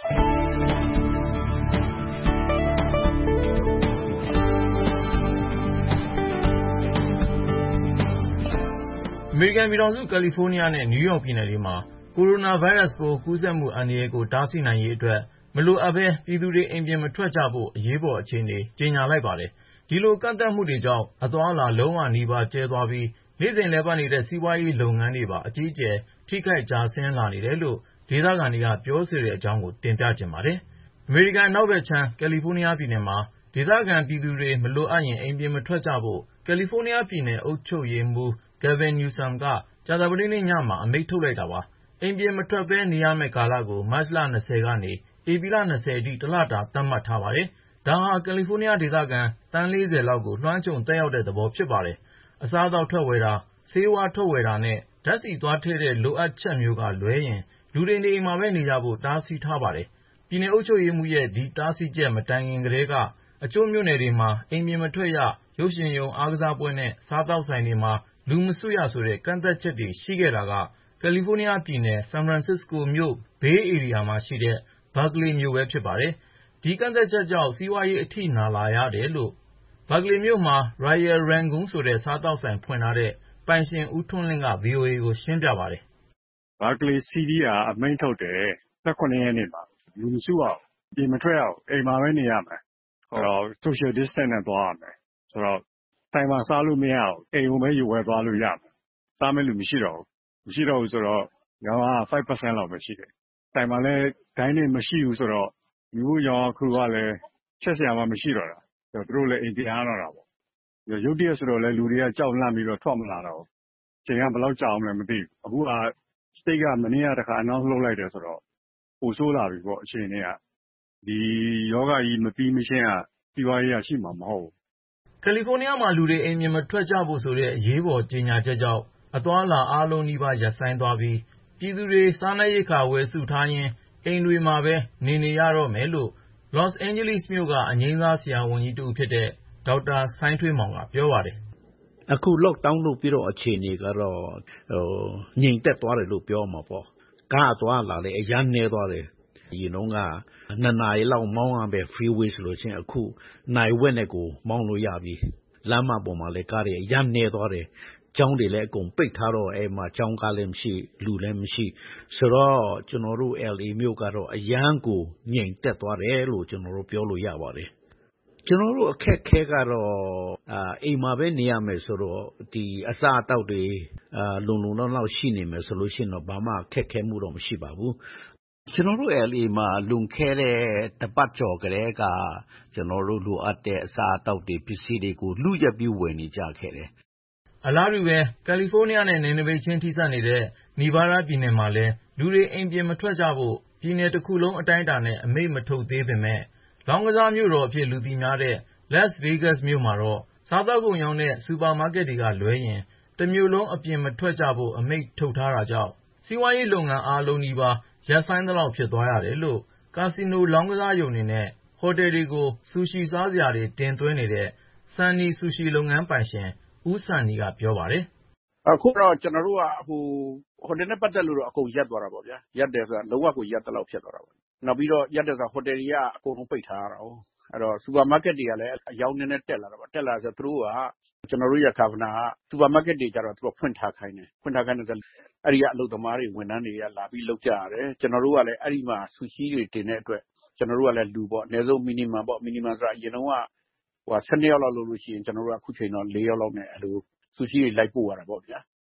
အမေရိကန်ပြည်ထောင်စုကယ်လီဖိုးနီးယားနဲ့နယူးယောက်ပြည်နယ်တွေမှာကိုရိုနာဗိုင်းရပ်စ်ပိုးကူးစက်မှုအန္တရာယ်ကိုတားဆီးနိုင်ရေးအတွက်မလိုအပ်ဘဲပြည်သူတွေအိမ်ပြင်မထွက်ကြဖို့အရေးပေါ်အခြေအနေကြေညာလိုက်ပါတယ်။ဒီလိုကန့်သတ်မှုတွေကြောင့်အသွားအလာလုံးဝနီးပါးကျဲသွားပြီးနေ့စဉ်လည်ပတ်နေတဲ့စီးပွားရေးလုပ်ငန်းတွေပါအကြီးအကျယ်ထိခိုက်ကျဆင်းလာနေတယ်လို့ဒေသခံတွေကပြောဆိုတဲ့အကြောင်းကိုတင်ပြချင်ပါတယ်။အမေရိကန်အနောက်ဘက်ခြမ်းကယ်လီဖိုးနီးယားပြည်နယ်မှာဒေသခံပြည်သူတွေမလိုအပ်ရင်အိမ်ပြင်မထွက်ကြဖို့ကယ်လီဖိုးနီးယားပြည်နယ်အုပ်ချုပ်ရေးမှူး Gavin Newsom ကကြာသပတေးနေ့ညမှာအမိန့်ထုတ်လိုက်တာပါ။အိမ်ပြင်မထွက်ဘဲနေရမယ့်ကာလကိုမတ်လ 20 ကနေဧပြီလ 20 အထိတလတာသတ်မှတ်ထားပါတယ်။ဒါဟာကယ်လီဖိုးနီးယားဒေသခံသန်း 40 လောက်ကိုလွှမ်းခြုံသက်ရောက်တဲ့သဘောဖြစ်ပါတယ်။အစားအသောက်ထွက်ဝယ်တာဆေးဝါးထုတ်ဝယ်တာနဲ့ဓာတ်ဆီသွားထည့်တဲ့လိုအပ်ချက်မျိုးကလွဲရင်လူတွေနေအိမ်မှာပဲနေကြဖို့တားဆီးထားပါတယ်။ပြည်နယ်အုပ်ချုပ်ရေးမှူးရဲ့ဒီတားဆီးချက်မတိုင်ခင်ကတည်းကအချို့မြို့နယ်တွေမှာအိမ်ပြင်မထွက်ရရုပ်ရှင်ရုံအားကစားပွဲနဲ့စားသောက်ဆိုင်တွေမှာလူမစုရဆိုတဲ့ကန့်သတ်ချက်တွေရှိခဲ့တာကကယ်လီဖိုးနီးယားပြည်နယ်ဆန်ဖရန်စစ္စကိုမြို့ဘေးဧရိယာမှာရှိတဲ့ဘာကလီမြို့ပဲဖြစ်ပါတယ်။ဒီကန့်သတ်ချက်ကြောင့်စီးပွားရေးအထိနာလာရတယ်လို့ဘာကလီမြို့မှာ Royal Rangoon ဆိုတဲ့စားသောက်ဆိုင်ဖွင့်ထားတဲ့ပိုင်ရှင်ဦးထွန်းလင်းက VOA ကိုရှင်းပြပါတယ်။ဘာကလီ CD ကအမိန့်ထုတ်တယ်18 ရက်နေ့မှာလူမစုအောင်ပြင်မထွက်အောင်အိမ်မှာပဲနေရမယ်။အဲ့တော့ social distance နဲ့သွားရမယ်။ဆိုတော့ဆိုင်မှာစားလို့မရအောင်အိမ်ကိုပဲယူဝယ်သွားလို့ရမယ်။စားမဲ့လူမရှိတော့ဘူးဆိုတော့ရောင်းအား 5% လောက်ပဲရှိတယ်။ဆိုင်မှာလည်းဒိုင်းနေမရှိဘူးဆိုတော့လူရောင်းခူကလည်းချက်စရာမှမရှိတော့တာ။သူတို့လည်းအိမ်ပြန်ရတော့တာပေါ့။ရုတ်တရက်ဆိုတော့လည်းလူတွေကကြောက်လန့်ပြီးတော့ထွက်မလာတော့ဘူး။ချိန်ကဘယ်လောက်ကြာအောင်လဲမသိဘူး။အခုက state ကမနေ့ကတခါ announce လုပ်လိုက်တယ်ဆိုတော့ပိုဆိုးလာပြီပေါ့အခြေအနေကဒီယောဂကြီးမပြီးမချင်းကစီးပွားရေးရှိမှာမဟုတ်ဘူးကယ်လီဖိုးနီးယားမှာလူတွေအိမ်ပြင်မထွက်ကြဖို့ဆိုတဲ့အရေးပေါ်ကြေညာချက်ကြောင့်အသွားအလာအားလုံးနီးပါးရပ်ဆိုင်းသွားပြီးပြည်သူတွေစားနပ်ရိက္ခာဝယ်စုထားရင်းအိမ်တွေမှာပဲနေရတော့မယ်လို့ Los Angeles မြို့ကအငြိမ်းစားဆရာဝန်ကြီးတဦးဖြစ်တဲ့ဒေါက်တာစိုင်းထွေးမောင်ကပြောပါတယ်အခု lockdown လုပ်ပြီးတော့အခြေအနေကတော့ငြိမ်သက်သွားတယ်လို့ပြောမှာပေါ့ကားသွားလာလေအရန်နေသွားတယ်ဒီနှုန်းက2 နာရီလောက်မောင်းရမယ် freeway ဆိုလို့ချင်းအခုနိုင်ဝက်နဲ့ကိုမောင်းလို့ရပြီလမ်းမပေါ်မှာလည်းကားတွေအရန်နေသွားတယ်ကျောင်းတွေလည်းအကုန်ပိတ်ထားတော့အဲ့မှာကျောင်းကားလည်းမရှိလူလည်းမရှိဆိုတော့ကျွန်တော်တို့ LA မြို့ကတော့အရန်ကိုငြိမ်သက်သွားတယ်လို့ကျွန်တော်တို့ပြောလို့ရပါတယ်ကျွန်တော်တို့အခက်ခဲကတော့အိမ်မှာပဲနေရမယ်ဆိုတော့ဒီအစားအသောက်တွေလုံလောက်ရှိနေမယ်ဆိုလို့ရှိရင်တော့ဘာမှအခက်ခဲမှုတော့မရှိပါဘူးကျွန်တော်တို့ LA မှာလွန်ခဲ့တဲ့တပတ်ကျော်ကလေးကကျွန်တော်တို့လိုအပ်တဲ့အစားအသောက်တွေပစ္စည်းတွေကိုလူရက်ပြီးဝယ်နေကြခဲ့တယ်အလားတူပဲကယ်လီဖိုးနီးယားနဲ့နယ်နိမိတ်ချင်းထိစပ်နေတဲ့နီဗားဒါးပြည်နယ်မှာလည်းလူတွေအိမ်ပြင်မထွက်ကြဖို့ပြည်နယ်တစ်ခုလုံးအတိုင်းအတာနဲ့အမိန့်မထုတ်သေးပေမဲ့လောင်းကစားမြို့တော်အဖြစ်လူသိများတဲ့ Las Vegas မြို့မှာတော့စားသောက်ကုန်ရောင်းတဲ့စူပါမားကက်တွေကလွဲရင်တစ်မြို့လုံးအပြင်မထွက်ကြဖို့အမိန့်ထုတ်ထားတာကြောင့်စီးပွားရေးလုပ်ငန်းအားလုံးနီးပါးရပ်ဆိုင်းသလောက်ဖြစ်သွားရတယ်လို့ကာစီနိုလောင်းကစားရုံတွေနဲ့ဟိုတယ်တွေကိုဆူရှီစားစရာတွေတင်သွင်းနေတဲ့ Sunny Sushi လုပ်ငန်းပိုင်ရှင်ဦးစံနီကပြောပါတယ်အခုတော့ကျွန်တော်တို့ကဟိုတယ်နဲ့ပတ်သက်လို့တော့အကုန်ရပ်သွားတာပေါ့ဗျာရပ်တယ်ဆိုတာလုံးဝကိုရပ်တဲ့လောက်ဖြစ်သွားတာပေါ့နောက်ပြီးတော့ရပ်တယ်ဆိုတာဟိုတယ်တွေကအကုန်လုံးပိတ်ထားရတာ哦အဲ့တော့စူပါမားကက်တွေကလည်းအယောင်းနည်းနည်းတက်လာတာပေါ့တက်လာဆိုသူတို့ကကျွန်တော်တို့ရခါဗနာကစူပါမားကက်တွေကျတော့သူကဖွင့်ထားခိုင်းတယ်ဆိုအဲ့ဒီကအလုပ်သမားတွေဝန်ထမ်းတွေကလာပြီးလုပ်ကြရတယ်ကျွန်တော်တို့ကလည်းအဲ့ဒီမှာဆူရှီတွေတင်တဲ့အတွက်ကျွန်တော်တို့ကလည်းလူပေါ့အနည်းဆုံးမီနီမမ်ဆိုတာအရင်တော့က12 ယောက်လောက်လုပ်လို့ရှိရင်ကျွန်တော်တို့ကအခုချိန်တော့4 ယောက်လောက်နဲ့အဲ့လိုဆူရှီတွေလိုက်ပို့ရတာပေါ့ဗျာ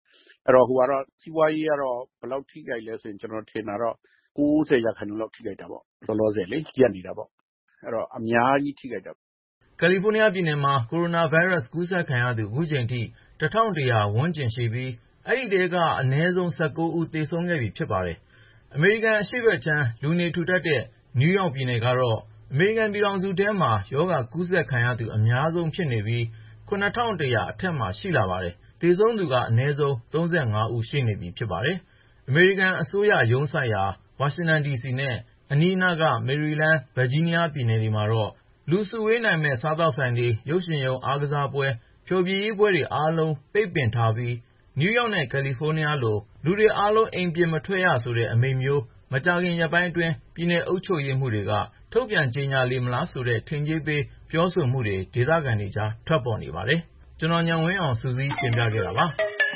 အဲ့တော့ဟိုကတော့စီးပွားရေးကတော့ဘယ်လောက်ထိခိုက်လဲဆိုရင်ကျွန်တော်ထင်တာတော့90%လောက်ထိခိုက်တာပေါ့လောလောဆယ်လေရက်နေတာပေါ့အဲ့တော့အများကြီးထိခိုက်တာကယ်လီဖိုးနီးယားပြည်နယ်မှာကိုရိုနာဗိုင်းရပ်စ်ကူးစက်ခံရသူအခုချိန်ထိ1100ဝန်းကျင်ရှိပြီးအဲ့ဒီထဲကအနည်းဆုံး19ဦးသေဆုံးခဲ့ပြီဖြစ်ပါတယ်အမေရိကန်အရှေ့ဘက်ခြမ်းလူနေထူထပ်တဲ့နယူးယောက်ပြည်နယ်ကတော့အမေရိကန်ပြည်ထောင်စုထဲမှာရောဂါကူးစက်ခံရသူအများဆုံးဖြစ်နေပြီး9100အထက်မှာရှိလာပါတယ်သေဆုံးသူကအနည်းဆုံး35ဦးရှိနေပြီဖြစ်ပါတယ်အမေရိကန်အစိုးရရုံးစိုက်ရာဝါရှင်တန် DC နဲ့အနီးအနားကမေရီလန်း၊ဗာဂျီးနီးယားပြည်နယ်တွေမှာတော့လူစုဝေးနိုင်မဲ့စားသောက်ဆိုင်တွေရုပ်ရှင်ရုံအားကစားပွဲဖျော်ဖြေရေးပွဲတွေအားလုံးပိတ်ပင်ထားပြီးနယူးယောက်နဲ့ကယ်လီဖိုးနီးယားလိုလူတွေအားလုံးအိမ်ပြင်မထွက်ရဆိုတဲ့အမိန့်မျိုးမကြာခင်ရက်ပိုင်းအတွင်းပြည်နယ်အုပ်ချုပ်ရေးမှူးတွေကထုတ်ပြန်ကြေညာလေမလားဆိုတဲ့ထင်ကြေးပေးပြောဆိုမှုတွေဒေသခံတွေကြားထွက်ပေါ်နေပါတယ်ကျွန်တော်ဉာဏ်ဝင်းအောင်စူးစီးတင်ပြခဲ့တာပါ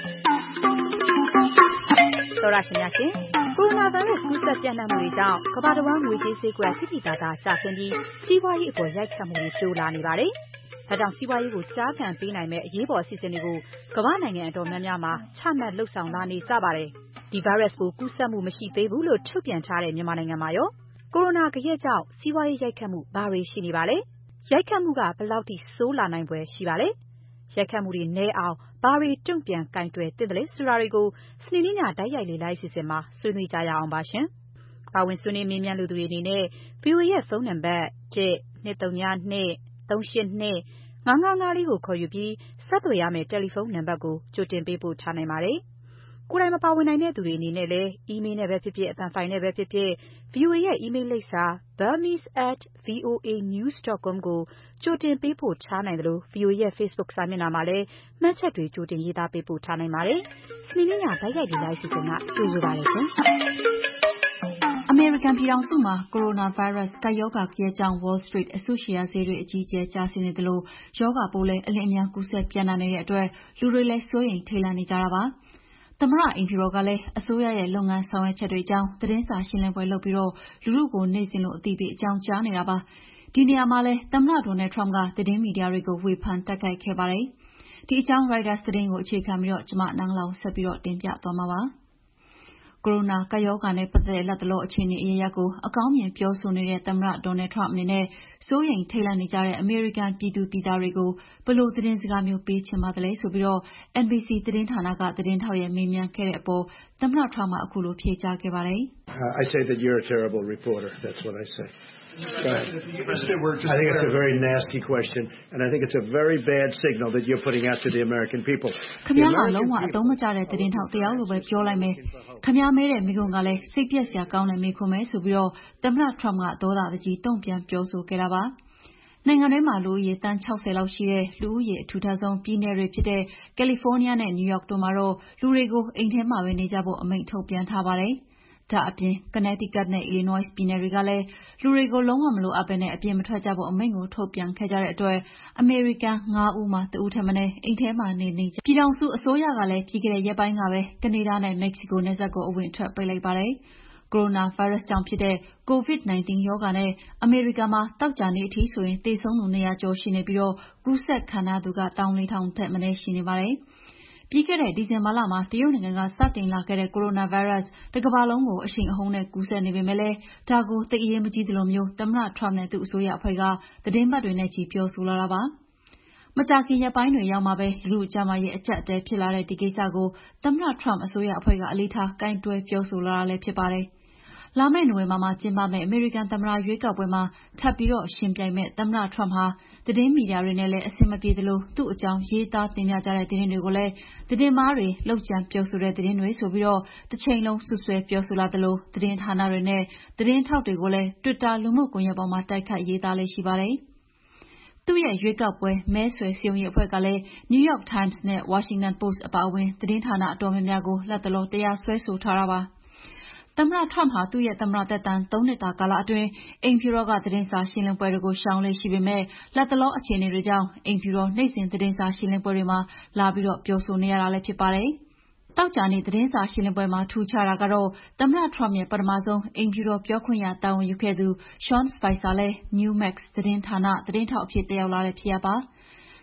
တော်ရရှိများရှင်ကိုရိုနာဗိုင်းရပ်စ်ကူးစက်ပြန့်နှံ့မှုတွေကြောင့်ကမ္ဘာတစ်ဝန်းငွေကြေးဈေးကွက်သိသိသာသာကျဆင်းပြီးစီးပွားရေးအပေါ်ရိုက်ခတ်မှုတွေတိုးလာနေပါတယ်။ဒါကြောင့်စီးပွားရေးကိုကြားခံပေးနိုင်မဲ့အရေးပေါ်အစီအစဉ်တွေကိုကမ္ဘာနိုင်ငံအတော်များများမှာချမှတ်လှုပ်ဆောင်လာနေကြပါတယ်။ဒီဗိုင်းရပ်စ်ကိုကူးစက်မှုမရှိသေးဘူးလို့ထုတ်ပြန်ထားတဲ့မြန်မာနိုင်ငံမှာရောကိုရိုနာဂယက်ကြောင့်စီးပွားရေးရိုက်ခတ်မှုဘာတွေရှိနေပါလဲ။ရိုက်ခတ်မှုကဘယ်လောက်ထိဆိုးလာနိုင်ပွဲရှိပါလဲ။ရိုက်ခတ်မှုတွေနည်းအောင်ဘာတွေတုံ့ပြန်ကင်တွယ်သင့်တယ်လဲဆိုတာတွေကိုစနေနေ့ညတိုက်ရိုက်လေ့လာအစီအစဉ်မှာဆွေးနွေးကြရအောင်ပါရှင်။ပါဝင်ဆွေးနွေးမေးမြန်းလူသူတွေအနေနဲ့ VOA ရဲ့ဖုန်းနံပါတ် 1-202-382-555 ကိုခေါ်ယူပြီးဆက်သွယ်ရမယ့်တယ်လီဖုန်းနံပါတ်ကိုကြိုတင်ပေးပို့ထားနိုင်ပါတယ်။ကိုယ်တိုင်မပါဝင်နိုင်တဲ့သူတွေအနေနဲ့လည်းအီးမေးလ်နဲ့ပဲဖြစ်ဖြစ်အသံဖိုင်နဲ့ပဲဖြစ်ဖြစ် VOA ရဲ့အီးမေးလ်လိပ်စာ burmese@voanews.com ကိုကြိုတင်ပေးပို့ထားနိုင်တယ်လို့ VOA ရဲ့ Facebook စာမျက်နှာမှာလည်းမှတ်ချက်တွေကြိုတင်ရေးသားပေးပို့ထားနိုင်ပါတယ်။စနေနေ့ညတိုက်ရိုက်လေ့လာအစီအစဉ်ကကြိုဆိုပါရစေရှင်။အမေရိကန်ပြည်ထောင်စုမှာကိုရိုနာဗိုင်းရပ်စ်ကပ်ရောဂါကြီးကြောင့် Wall Street အစုရှယ်ယာဈေးတွေအကြီးအကျယ်ကျဆင်းနေသလိုရောဂါပိုးလည်းအလင်းအမြန်ကူးစက်ပြန့်နှံ့နေတဲ့အတွက်လူတွေလည်းစိုးရိမ်ထိတ်လန့်နေကြတာပါ။သမ္မတအိမ်ဖြူတော်ကလည်းအစိုးရရဲ့လုပ်ငန်းဆောင်ရွက်ချက်တွေအကြောင်းသတင်းစာရှင်းလင်းပွဲလုပ်ပြီးလူထုကိုနေ့စဉ်လိုအသိပေးအကြောင်းကြားနေတာပါ။ဒီနေရာမှာလည်းသမ္မတ Donald Trump ကသတင်းမီဒီယာတွေကိုဝေဖန်တိုက်ခိုက်ခဲ့ပါတယ်။ဒီအကြောင်း Reuters သတင်းကိုအခြေခံပြီးကျမနန်းလောင်ဆက်ပြီးတင်ပြသွားမှာပါ။ကိုရိုနာကပ်ရောဂါနဲ့ပတ်သက်တဲ့လတ်တလောအခြေအနေအရပ်ကိုအကောင်းမြင်ပြောဆိုနေတဲ့သမ္မတ Donald Trump အနေနဲ့စိုးရိမ်ထိတ်လန့်နေကြတဲ့အမေရိကန်ပြည်သူပြည်သားတွေကိုဘယ်လိုသတင်းစကားမျိုးပေးချင်ပါသလဲဆိုပြီးNBC သတင်းဌာနကသတင်းထောက်ရဲ့မေးမြန်းခဲ့တဲ့အပေါ်သမ္မတ Trump ကအခုလိုဖြေကြားခဲ့ပါတယ်။ I say that you're a terrible reporter. That's what I say. I think it's a very nasty question, and I think it's a very bad signal that you're putting out to the American people. ခင်ဗျားကလုံးဝအသုံးမကျတဲ့သတင်းထောက်တယောက်လိုပဲပြောလိုက်မယ်။ခင်ဗျားမဲတဲ့မိကွန်းကလည်းစိတ်ပြက်စရာကောင်းတဲ့မိခွန်းပဲဆိုပြီးသမ္မတ Trump ကဒေါသတကြီးတုံ့ပြန်ပြောဆိုခဲ့တာပါ။နိုင်ငံထဲမှာလူဦးရေသန်း60လောက်ရှိတဲ့လူဦးရေအထူထပ်ဆုံးပြည်နယ်တွေဖြစ်တဲ့ကယ်လီဖိုးနီးယားနဲ့နယူးယောက်တို့မှာတော့လူတွေကိုအိမ်ထဲမှာပဲနေကြဖို့အမိန့်ထုတ်ပြန်ထားပါတယ်။ဒါအပြင် Connecticut နဲ့ Illinois ပြည်နယ်တွေကလည်းလူတွေကိုလုံးဝမလိုအပ်ဘဲနဲ့အပြင်မထွက်ကြဖို့အမိန့်ကိုထုတ်ပြန်ခဲ့ကြတဲ့အတွက်အမေရိကန်9ဦးမှာတဦးထက်မနည်းအိမ်ထဲမှာနေကြပြည်ထောင်စုအစိုးရကလည်းပြီးခဲ့တဲ့ရက်ပိုင်းကပဲကနေဒါနဲ့မက္ကဆီကိုနယ်စပ်ကိုအဝင်ထွက်ပိတ်လိုက်ပါတယ်။ကိုရိုနာဗိုင်းရပ်စ်ကြောင့်ဖြစ်တဲ့ COVID-19 ရောဂါနဲ့အမေရိကန်မှာသောကြာနေ့အထိဆိုရင်သေဆုံးသူ200ကျော်ရှိနေပြီးကူးစက်ခံရသူက14,000ထက်မနည်းရှိနေပါတယ်။ပြီးခဲ့တဲ့ဒီဇင်ဘာလမှာတရုတ်နိုင်ငံကစတင်လာခဲ့တဲ့ကိုရိုနာဗိုင်းရပ်စ်တစ်ကမ္ဘာလုံးကိုအရှိန်အဟုန်နဲ့ကူးစက်နေပေမဲ့လည်းဒါကိုသိပ်အရေးမကြီးသလိုမျိုးသမ္မတ Trump နဲ့သူ့အစိုးရအဖွဲ့ကသတင်းပတ်တွေနဲ့ချီပြောဆိုလာတာပါ။မကြာခင်ရက်ပိုင်းတွေရောက်မှပဲလူထုကျန်းမာရေးအကျပ်အတည်းဖြစ်လာတဲ့ဒီကိစ္စကိုသမ္မတ Trump အစိုးရအဖွဲ့ကအလေးထားကိုင်တွယ်ပြောဆိုလာတာလည်းဖြစ်ပါတယ်။လာမယ့်နိုဝင်ဘာမှာကျင်းပမယ့်အမေရိကန်သမ္မတရွေးကောက်ပွဲမှာထပ်ပြီးယှဉ်ပြိုင်မယ့်သမ္မတ Trump ဟာသတင်းမီဒီယာတွေနဲ့လည်းအဆင်မပြေသလိုသူ့အကြောင်းရေးသားတင်ပြကြတဲ့သတင်းတွေကိုလည်းသတင်းမှားတွေလုပ်ကြံပြောဆိုတဲ့သတင်းတွေဆိုပြီးတစ်ချိန်လုံးစွပ်စွဲပြောဆိုလာသလိုသတင်းဌာနတွေနဲ့သတင်းထောက်တွေကိုလည်း Twitter လူမှုကွန်ရက်ပေါ်မှာတိုက်ခိုက်ရေးသားလေ့ရှိပါတယ်။သူ့ရဲ့ရွေးကောက်ပွဲမဲဆွယ်စည်းရုံးရေးအဖွဲ့ကလည်း New York Times နဲ့ Washington Post အပါအဝင်သတင်းဌာနအတော်များများကိုလတ်တလောတရားစွဲဆိုထားတာပါ။သမ္မတ Trump ဟာသူ့ရဲ့သမ္မတသက်တမ်း3နှစ်တာကာလအတွင်းအိမ်ဖြူတော်ကသတင်းစာရှင်းလင်းပွဲတွေကိုရှောင်လေ့ရှိပေမဲ့လတ်တလောအခြေအနေတွေကြောင့်အိမ်ဖြူတော်နေ့စဉ်သတင်းစာရှင်းလင်းပွဲတွေမှာလာပြီးပြောဆိုနေရတာလည်းဖြစ်ပါတယ်။သောကြာနေ့သတင်းစာရှင်းလင်းပွဲမှာထူးခြားတာကတော့သမ္မတ Trump ရဲ့ပထမဆုံးအိမ်ဖြူတော်ပြောခွင့်ရတာဝန်ယူခဲ့သူ Sean Spicer လည်း Newsmax သတင်းဌာနသတင်းထောက်အဖြစ်တက်ရောက်လာတဲ့ဖြစ်ရပ်ပါ။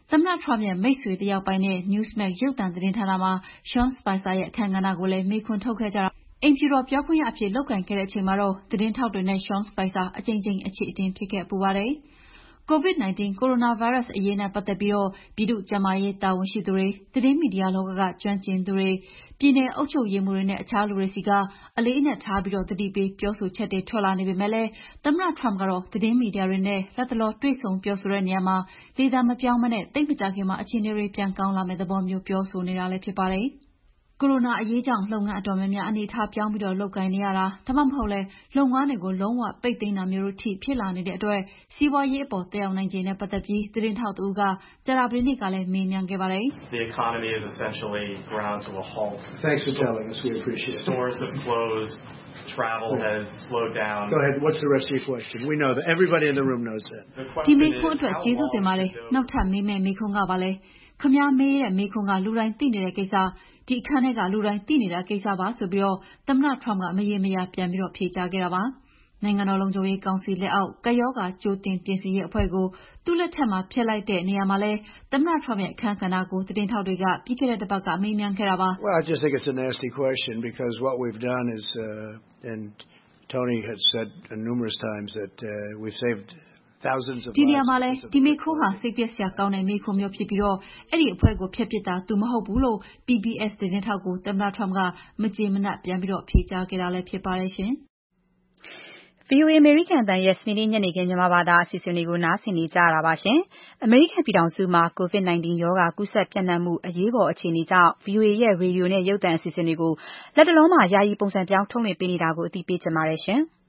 သမ္မတ Trump ရဲ့မိတ်ဆွေတယောက်ပိုင်းနဲ့ Newsmax ရုပ်သံသတင်းဌာနမှာ Sean Spicer ရဲ့အခန်းကဏ္ဍကိုလည်းမေးခွန်းထုတ်ခဲ့ကြတာအိမ်ဖြူတော်ပြောခွင့်ရအဖြစ်လုပ်ကိုင်ခဲ့တဲ့အချိန်မှာတော့သတင်းထောက်တွေနဲ့ Sean Spicer အကြိမ်ကြိမ်အခြေအတင်ဖြစ်ခဲ့ပူပါတယ်။ COVID-19 ကိုရိုနာဗိုင်းရပ်စ်အရေးနဲ့ပတ်သက်ပြီးပြည်သူ့ကျန်းမာရေးတာဝန်ရှိသူတွေ၊သတင်းမီဒီယာလောကကကျွမ်းကျင်သူတွေ၊ပြည်နယ်အုပ်ချုပ်ရေးမှူးတွေနဲ့အခြားလူတွေဆီကအလေးအနက်ထားပြီးသတိပေးပြောဆိုချက်တွေထွက်လာနေပေမဲ့လည်းသမ္မတ Trump ကတော့သတင်းမီဒီယာတွေနဲ့လတ်တလောတွေ့ဆုံပြောဆိုတဲ့နေရာမှာလေသံမပြောင်းမနဲ့သိပ်မကြာခင်မှာအခြေအနေတွေပြန်ကောင်းလာမယ့်သဘောမျိုးပြောဆိုနေတာလည်းဖြစ်ပါတယ်။ ကိုရိုနာအရေးကြောင့်လုပ်ငန်းအတော်များများအနေအထားပြောင်းပြီးလုပ်ကိုင်နေရတာဒါမှမဟုတ်လည်းလုပ်ငန်းတွေကိုလုံးဝပိတ်သိမ်းတာမျိုးတို့ထိဖြစ်လာနေတဲ့အတွက်စီးပွားရေးအပေါ်သက်ရောက်နိုင်ခြေနဲ့ပတ်သက်ပြီးသတင်းထောက်တဦးကကြာသပတေးနေ့ကလည်းမေးမြန်းခဲ့ပါတယ်။ The economy is essentially ground to a halt. Thanks for telling us. We appreciate it. Stores have closed. Travel has slowed down. Go ahead. What's the rest of your question? We know that. Everybody in the room knows that. ဒီမေးခွန်းအတွက်ကျေးဇူးတင်ပါတယ်။နောက်ထပ်မေးမယ့်မေးခွန်းကပါလဲ။ခင်ဗျားမေးတဲ့မေးခွန်းကလူတိုင်းသိနေတဲ့ကိစ္စဒီအခန်းထဲကလူတိုင်းသိနေတာကိစ္စပါဆိုပြီးသမ္မတ Trump ကမရေမရာပြန်ပြီးဖြေကြားခဲ့တာပါ။နိုင်ငံတော်လုံခြုံရေးကောင်စီလက်အောက်ကပ်ရောဂါကြိုတင်ပြင်ဆင်ရေးအဖွဲ့ကိုသူ့လက်ထက်မှာဖျက်လိုက်တဲ့နေရာမှာလည်းသမ္မတ Trump ရဲ့အခန်းကဏ္ဍကိုသတင်းထောက်တွေကပြီးခဲ့တဲ့တစ်ပတ်ကမေးမြန်းခဲ့တာပါ။ Well, I just think it's a nasty question because what we've done is and Tony has said numerous times that we've saved thousands of lives. ဒီနေရာမှာလည်းဒီမေးခွန်းဟာစိတ်ပျက်စရာကောင်းတဲ့မေးခွန်းမျိုးဖြစ်ပြီးအဲ့ဒီအဖွဲ့ကိုဖျက်ပစ်တာသူမဟုတ်ဘူးလို့ PBS သတင်းထောက်ကိုသမ္မတ Trump ကမကျေမနပ်ပြန်ပြီးဖြေကြားခဲ့တာလည်းဖြစ်ပါတယ်ရှင်။ VOA အမေရိကန်အသံရဲ့စနေနေ့ညနေခင်းမြန်မာဘာသာအစီအစဉ်တွေကိုနားဆင်နေကြရတာပါရှင်။အမေရိကန်ပြည်ထောင်စုမှာ COVID-19 ရောဂါကူးစက်ပြန့်နှံ့မှုအရေးပေါ်အခြေအနေကြောင့် VOA ရဲ့ရေဒီယိုနဲ့ရုပ်သံအစီအစဉ်တွေကိုလက်တလုံးမှာယာယီပုံစံပြောင်းထုတ်လွှင့်ပေးနေတာကိုအသိပေးချင်ပါတယ်ရှင်။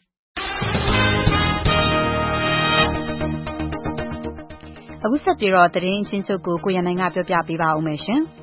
အခုဆက်ပြီးသတင်းအချင်းချုပ်ကိုကိုရန်နိုင်ကပြောပြပေးပါဦးမယ်ရှင်။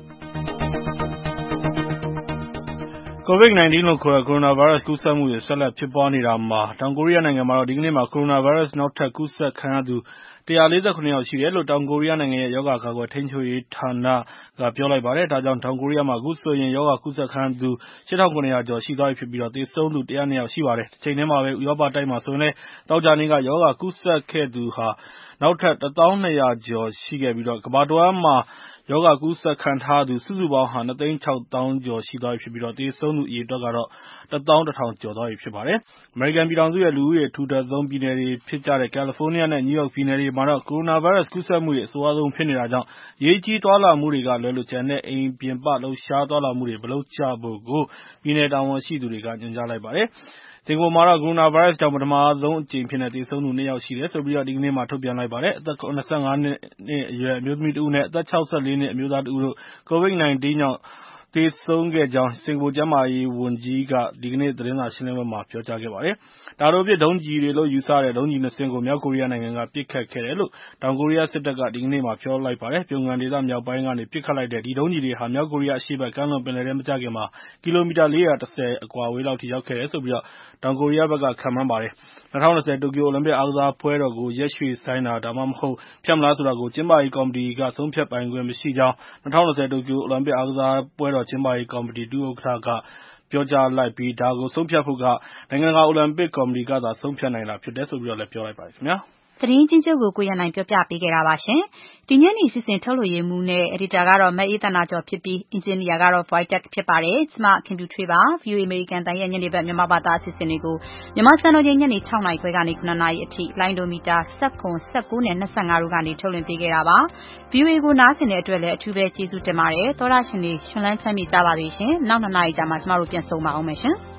COVID-19 လို့ခေါ်တဲ့ကိုရိုနာဗိုင်းရပ်စ်ကူးစက်မှုတွေဆက်လက်ဖြစ်ပွားနေတာမှာတောင်ကိုရီးယားနိုင်ငံမှာဒီကနေ့မှာကိုရိုနာဗိုင်းရပ်စ်နောက်ထပ်ကူးစက်ခံရသူ147 ယောက်ရှိတယ်လို့တောင်ကိုရီးယားနိုင်ငံရဲ့ရောဂါကာကွယ်ထိန်းချုပ်ရေးဌာနကပြောလိုက်ပါတယ်။ဒါကြောင့်တောင်ကိုရီးယားမှာအခုဆိုရင်ရောဂါကူးစက်ခံရသူ8700 ကျော်ရှိသွားပြီဖြစ်ပြီးသေဆုံးသူ102 ယောက်ရှိပါတယ်။တချိန်တည်းမှာပဲဥရောပတိုက်မှာဆိုရင်လည်းသောကြာနေ့ကရောဂါကူးစက်ခဲ့သူနောက်ထပ်1200 ကျော်ရှိခဲ့ပြီးကမ္ဘာတဝန်းမှာရောဂါကူးစက်ခံထားရသူစုစုပေါင်း2,600,000 ကျော်ရှိသွားပြီဖြစ်ပြီးသေဆုံးသူအရေအတွက်ကတော့11,000 ကျော်သွားပြီဖြစ်ပါတယ်။အမေရိကန်ပြည်ထောင်စုရဲ့လူဦးရေထူထပ်ဆုံးပြည်နယ်တွေဖြစ်ကြတဲ့ကယ်လီဖိုးနီးယားနဲ့နယူးယောက်ပြည်နယ်တွေမှာကိုရိုနာဗိုင်းရပ်စ်ကူးစက်မှုတွေအဆိုးဆုံးဖြစ်နေတာကြောင့်အရေးကြီးသွားလာမှုတွေကလွဲလို့ကျန်တဲ့အိမ်ပြင်ပလှုပ်ရှားသွားလာမှုတွေမလုပ်ကြဖို့ပြည်နယ်တာဝန်ရှိသူတွေကညွှန်ကြားလိုက်ပါတယ်။စင်ကာပူမှာတော့ကိုရိုနာဗိုင်းရပ်စ်ကြောင့်ပထမဆုံးအကြိမ်သေဆုံးသူ2 ယောက်ရှိတယ်လို့ဒီကနေ့မှာထုတ်ပြန်လိုက်ပါတယ်။အသက်75 နှစ်အရွယ်အမျိုးသမီးတဦးနဲ့အသက်64 နှစ်အမျိုးသားတဦးတို့ COVID-19 ကြောင့်သေဆုံးခဲ့ကြောင်းစင်ကာပူကျန်းမာရေးဝန်ကြီးကဒီကနေ့သတင်းစာရှင်းလင်းပွဲမှာပြောကြားခဲ့ပါတယ်။တာတိုပစ်ဒုံးကျည်တွေလို့ယူဆတဲ့ဒုံးကျည်2 စင်းကိုမြောက်ကိုရီးယားနိုင်ငံကပစ်ခတ်ခဲ့တယ်လို့တောင်ကိုရီးယားစစ်တပ်ကဒီကနေ့မှာပြောလိုက်ပါတယ်။ပြုံယမ်းဒေသမြောက်ပိုင်းကနေပစ်ခတ်လိုက်တဲ့ဒီဒုံးကျည်တွေဟာမြောက်ကိုရီးယားအရှေ့ဘက်ကမ်းလွန်ပင်လယ်ထဲမကျခင်မှာကီလိုမီတာ410အကွာအဝေးလောက်ထိရောက်ခဲ့တယ်လို့တောင်ကိုရီးယားဘက်ကခန့်မှန်းပါတယ်။2020တိုကျိုအိုလံပစ်အားကစားပွဲတော်ကိုရက်ရွှေ့ဆိုင်းတာဒါမှမဟုတ်ဖျက်မလားဆိုတာကိုကျင်းပရေးကော်မတီကဆုံးဖြတ်ပိုင်ခွင့်မရှိကြောင်း2020တိုကျိုအိုလံပစ်အားကစားပွဲတော်ကျင်းပရေးကော်မတီဒုဥက္ကဋ္ဌကပြောကြားလိုက်ပြီးဒါကိုဆုံးဖြတ်ဖို့နိုင်ငံတကာအိုလံပစ်ကော်မတီကသာဆုံးဖြတ်နိုင်တာဖြစ်တယ်လို့လည်းပြောလိုက်ပါတယ်ခင်ဗျာ။သတင်းချင်းချုပ်ကိုကိုရန်နိုင်ပြောပြပေးခဲ့တာပါရှင်။ဒီညနေစီစဉ်ထုတ်လွှင့်ရေးမှူးနဲ့အယ်ဒီတာကတော့မအေးသနာကျော်ဖြစ်ပြီးအင်ဂျင်နီယာကတော့ Voitech ဖြစ်ပါတယ်။ကျမခင်ဗျူထွေးပါ VOA အမေရိကန်တန်ရဲ့ညနေဘက်မြန်မာဘာသာအစီအစဉ်တွေကိုမြန်မာစံတော်ချိန်ညနေ 6 နာရီခွဲကနေ 9 နာရီအထိလိုင်းဒိုမီတာ19 19နဲ့25တို့ကနေထုတ်လွှင့်ပေးခဲ့တာပါ။ VOA ကိုနားဆင်တဲ့အတွက်လည်းအထူးပဲကျေးဇူးတင်ပါတယ်။သောရရှင်တွေရှင်လန်းချမ်းမြေ့ကြပါစေရှင်။နောက်2 နာရီကြာမှကျမတို့ပြန်ဆုံပါအောင်မယ်ရှင်။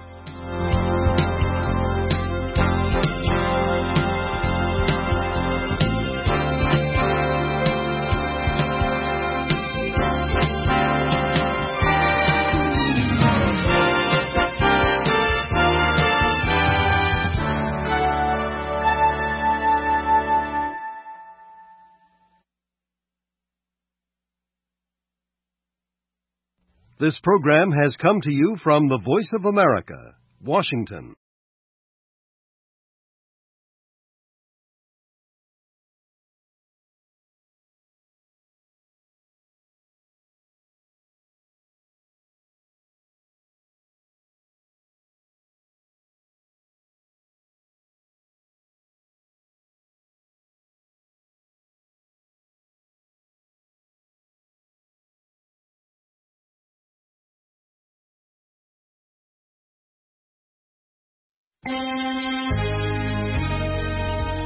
This program has come to you from the Voice of America, Washington.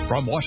From Washington.